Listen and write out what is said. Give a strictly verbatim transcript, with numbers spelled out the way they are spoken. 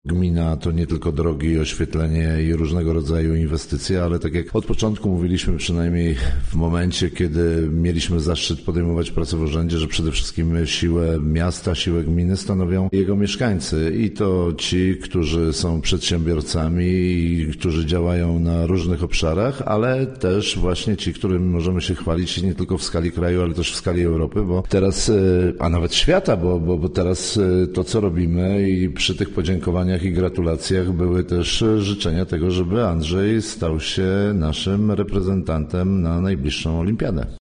Gmina to nie tylko drogi, oświetlenie i różnego rodzaju inwestycje, ale tak jak od początku mówiliśmy, przynajmniej w momencie, kiedy mieliśmy zaszczyt podejmować pracę w urzędzie, że przede wszystkim siłę miasta, siłę gminy stanowią jego mieszkańcy i to ci, którzy są przedsiębiorcami i którzy działają na różnych obszarach, ale też właśnie ci, którym możemy się chwalić nie tylko w skali kraju, ale też w skali Europy, bo teraz, a nawet świata, bo, bo, bo teraz to, co robimy i przy tych podziękowaniach i gratulacjach były też życzenia tego, żeby Andrzej stał się naszym reprezentantem na najbliższą olimpiadę.